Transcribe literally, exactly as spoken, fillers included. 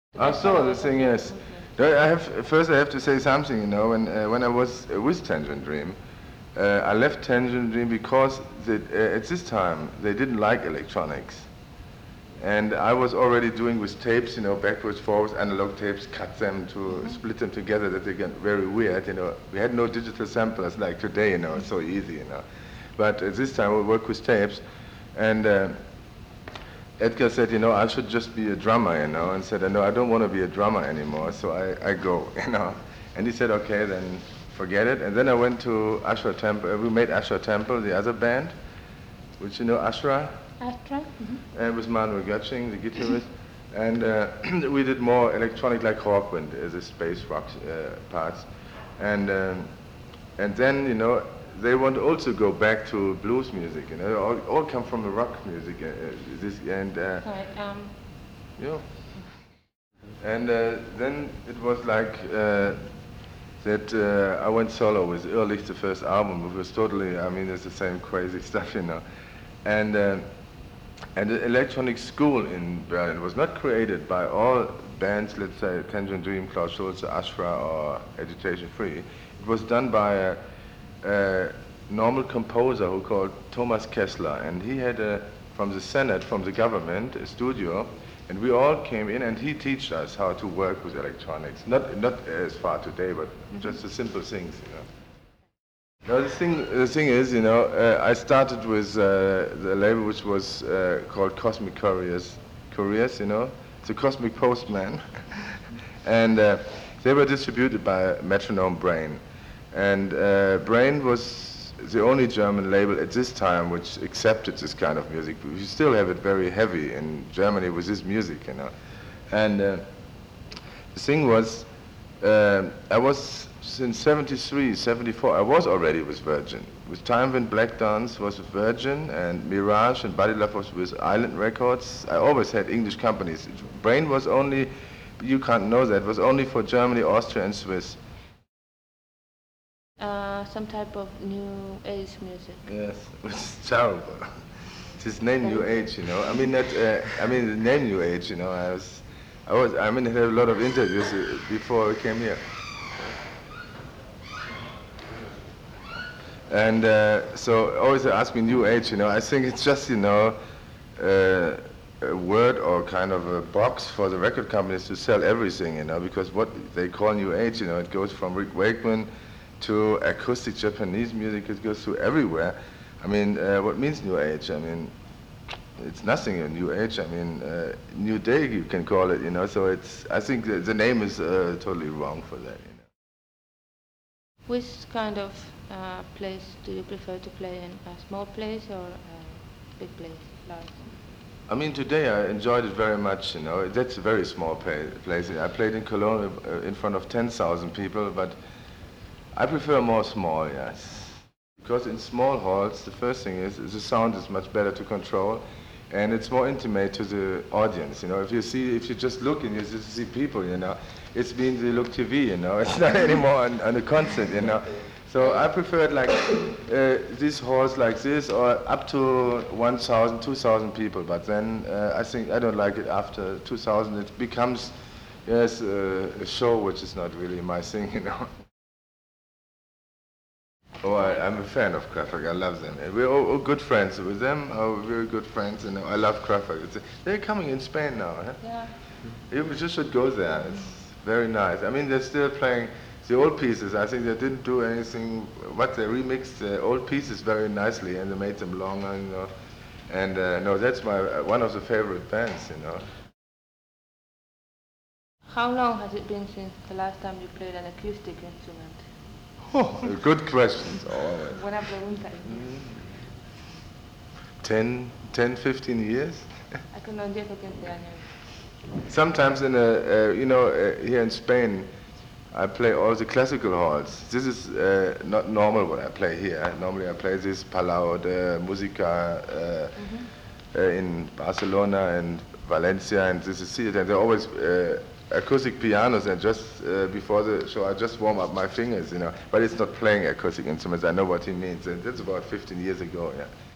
Ah, so the thing is, no, I have first I have to say something. You know, when uh, when I was uh, with Tangerine Dream, uh, I left Tangerine Dream because the, uh, at this time they didn't like electronics, and I was already doing with tapes, you know, backwards, forwards, analog tapes, cut them to mm-hmm. split them together that they get very weird. You know, we had no digital samplers like today. You know, it's so easy. You know, but at this time we worked with tapes, and. Uh, Edgar said, you know, I should just be a drummer, you know, and said, no, I don't want to be a drummer anymore, so I, I go, you know. And he said, okay, then forget it. And then I went to Ashra Temple. We made Ashra Temple, the other band, which you know, Ashra? Ashra? Mm-hmm. And with Manuel Götzing, the guitarist. And uh, we did more electronic like Hawkwind, uh, the space rock uh, parts. And, um, and then, you know, they want to also go back to blues music, you know, all, all come from the rock music, uh, this, and, uh, Sorry, um. you know, and uh, then it was like uh, that uh, I went solo with Ehrlich, the first album, which was totally, I mean, it's the same crazy stuff, you know, and, uh, and the electronic school in Berlin was not created by all bands, let's say, Tangerine Dream, Klaus Schulze, Ashra, or Agitation Free. It was done by a a normal composer who called Thomas Kessler, and he had a, from the Senate, from the government, a studio, and we all came in and he taught us how to work with electronics. Not not as far today, but mm-hmm. just the simple things, you know. Now the thing, the thing is, you know, uh, I started with uh, the label which was uh, called Cosmic Couriers, Couriers, you know, the Cosmic Postman, and uh, they were distributed by Metronome Brain. And uh, Brain was the only German label at this time which accepted this kind of music. We still have it very heavy in Germany with this music, you know. And uh, the thing was, uh, I was since seventy-three, seventy-four, I was already with Virgin. With Time Wind Black Dance was with Virgin, and Mirage and Body Love was with Island Records. I always had English companies. Brain was only, you can't know that, was only for Germany, Austria, and Swiss. Uh, some type of new age music. Yes, it's terrible. It's name New Age, you know. I mean that. Uh, I mean the name New Age, you know. I was, I was. I mean, I had a lot of interviews uh, before I came here. And uh, so always they ask me New Age, you know. I think it's just, you know, uh, a word or kind of a box for the record companies to sell everything, you know. Because what they call New Age, you know, it goes from Rick Wakeman to acoustic Japanese music, it goes to everywhere. I mean, uh, what means New Age? I mean, it's nothing a New Age. I mean, uh, New Day you can call it, you know. So it's, I think the, the name is uh, totally wrong for that, you know. Which kind of uh, place do you prefer to play in? A small place or a big place, large? I mean, today I enjoyed it very much, you know. That's a very small play, place. I played in Cologne uh, in front of ten thousand people, but I prefer more small, yes. Because in small halls, the first thing is, is the sound is much better to control, and it's more intimate to the audience, you know. If you see, if you just look and you just see people, you know, it's been the Look T V, you know. It's not anymore on, on a concert, you know. So I prefer it like uh, these halls like this, or up to one thousand, two thousand people. But then uh, I think I don't like it after two thousand. It becomes, yes, uh, a show which is not really my thing, you know. Oh, I, I'm a fan of Kraftwerk. I love them. And we're all, all good friends with them. Are very good friends, and I love Kraftwerk. It's, they're coming in Spain now. Huh? Yeah. You just should go there. It's very nice. I mean, they're still playing the old pieces. I think they didn't do anything. What they remixed the old pieces very nicely, and they made them longer, you know. And uh, no, that's my uh, one of the favorite bands, you know. How long has it been since the last time you played an acoustic instrument? Oh, good questions, always. Buena pregunta. ten, ten, fifteen years? Hace unos diez o quince años. Sometimes in a, uh, you know, uh, here in Spain, I play all the classical halls. This is uh, not normal what I play here. Normally I play this Palau de Música uh, mm-hmm. uh, in Barcelona and Valencia, and this is theater. And they're always uh, acoustic pianos, and just uh, before the show I just warm up my fingers, you know. But it's not playing acoustic instruments. I know what he means, and that's about fifteen years ago, yeah.